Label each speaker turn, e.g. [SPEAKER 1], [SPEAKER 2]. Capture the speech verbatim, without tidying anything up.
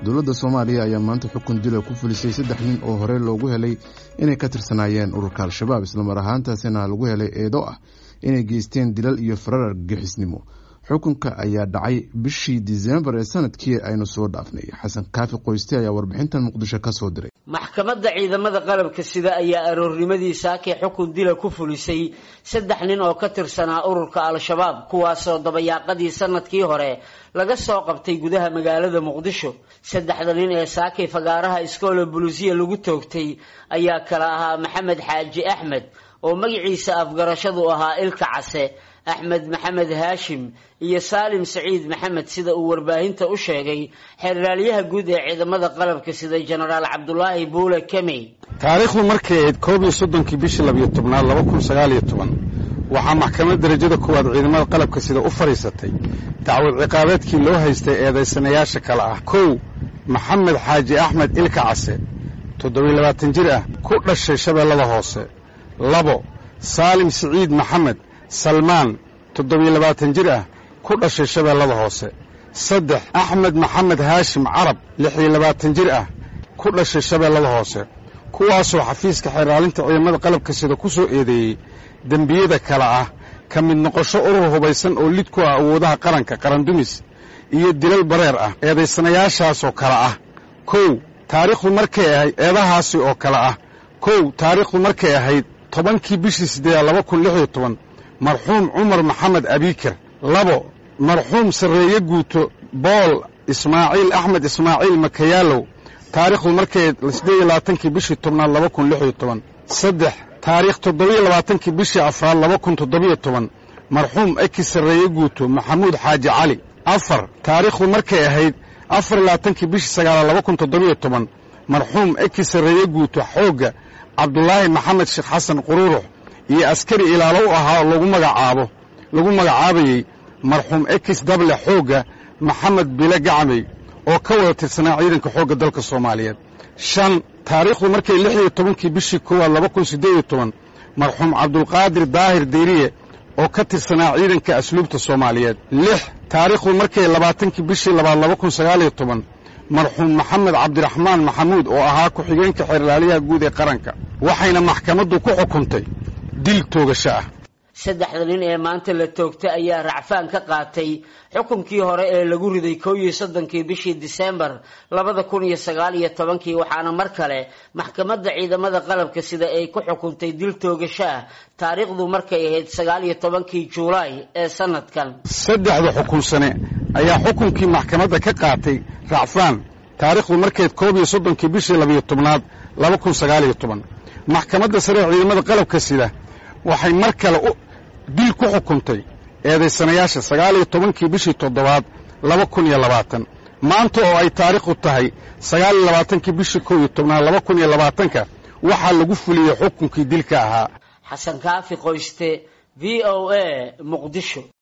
[SPEAKER 1] dowladda Soomaaliya ayaa maanta xukun dil ku fulisay saddex nin oo hore loogu helay inay ka tirsanaayeen ururka Al-Shabaab isla mar ahaantaasina lagu helay eedo ah inay geysteen dilal iyo farar gixisnimo. xukunka ayaa dhacay bishii December ee sanadkii aynu soo dhaafnay. Xasan Kaafi Qoyste ayaa warbixintan Muqdisho ka soo diray.
[SPEAKER 2] maxkamadda ciidamada qalabka sida ayaa aroornimadii saakay xukun dil ku fulisay saddex nin oo ka tirsanaa ururka Al-Shabaab kuwaas oo dabayaaqadii sanadkii hore laga soo qabtay gudaha magaalada Muqdisho. saddexda nin ee saakay fagaaraha iskool booliisiya lagu toogtay ayaa kala ahaa Maxamed Xaaji Axmed oo magaciisa afgarashadu ahaa Ilka Case, Axmed Maxamed Haashim iyo Saalim Saciid Maxamed sida uu warbaahinta u sheegay xeerraaliyaha guud ee ciidamada qalabka sida Generaal Cabdullaahi Buule Kamey.
[SPEAKER 3] taariikhdu markay ahayd koob iyo soddonkii bishii laba iyo tobnaad laba kun sagaal iyo toban waxaa maxkamadda darajada koowaad ciidamada qalabka sida u fariisatay dacwad ciqaabeedkii loo haystay eedaysanayaasha kale ah: kow Maxamed Xaaji Axmed Ilka Case toddoba iyo labaatan jir ah ku dhashay Shabeellada Hoose; labo Saalim Saciid Maxamed Salmaan toddoba iyo labaatan jir ah ku dhashay Shabeellada Hoose; saddex Axmed Maxamed Haashim Carab lix iyo labaatan jir ah ku dhashay Shabeellada Hoose, kuwaasoo xafiiska xeeraalinta ciidamada qalabka sida ku soo eedeeyey dembiyada kale ah ka mid noqosho urur hubaysan oo lid ku ah awoodaha qaranka qarandumis iyo dilal bareer ah. eedaysanayaashaasoo kale ah: kow taariikhdu markay ahayd eedahaasi oo kale ah kow taariikhdu markay ahayd tobankii bishii siddeedaad laba kun lix iyo toban marxuum Cumar Maxamed Abiikar; labo marxuum Sarreeye Guuto Bool Ismaaciil Axmed Ismaaciil Makayaalow taariikhdu markay siddeed iyo labaatankii bishii tobnaad laba kun lix iyo toban; saddex taariikh toddoba iyo labaatankii bishii afraad laba kun toddoba iyo toban marxuum Eki Sarreeye Guuto Maxamuud Xaaji Cali; afar taariikhdu markay ahayd afar iyo labaatankii bishii sagaalaad laba kun toddoba iyo toban marxuum Eki Sarreeye Guuto Xoogga Cabdullaahi Maxamed Sheekh Xasan Quruurux iyo askari ilaalo u ahaa lagu magacaabo lagu magacaabayey marxuum Ekis Dable Xoogga Maxamed Bile Gacmay oo ka wada tirsanaa ciidanka xoogga dalka Soomaaliyeed; shan taariikhdu markay lix iyo tobankii bishii koowaad laba kun siddeed iyo toban marxuum Cabdulqaadir Daahir Deyriye oo ka tirsanaa ciidanka asluubta Soomaaliyeed; lix taariikhdu markay labaatankii bishii labaad laba kun sagaal iyo toban marxuum Maxamed Cabdiraxmaan Maxamuud oo ahaa ku-xigeenka xeerlaaliyaha guud ee qaranka. waxayna maxkamaddu ku xukuntay dil toogasho ah.
[SPEAKER 2] saddexda nin ee maanta la toogtay ayaa racfaan ka qaatay xukunkii hore ee lagu riday koob iyo soddonkii bishii December labada kun iyo sagaal iyo tobankii, waxaana mar kale maxkamadda ciidamada qalabka sida ay ku xukuntay dil toogasho ah taariikhdu markay ahayd sagaal iyo tobankii Juulaay ee sanadkan.
[SPEAKER 3] saddexda xukunsane ayaa xukunkii maxkamadda ka qaatay racfaan taariikhdu markay koob iyo soddonkii bishii laba iyo tobnaad laba kun sagaal iyo toban. maxkamadda sare ee ciidamada qalabka sida waxay mar kale dil ku xukuntay eedaysanayaasha sagaal iyo tobankii bishii toddobaad laba kun iyo labaatan. maanta oo ay taariikhdu tahay sagaal iyo labaatankii bishii kow iyo tobnaad laba kun iyo labaatanka waxaa lagu fuliyey xukunkii dilka ahaa.
[SPEAKER 2] Xasan Kaafi Qoyste, V O A, Muqdisho.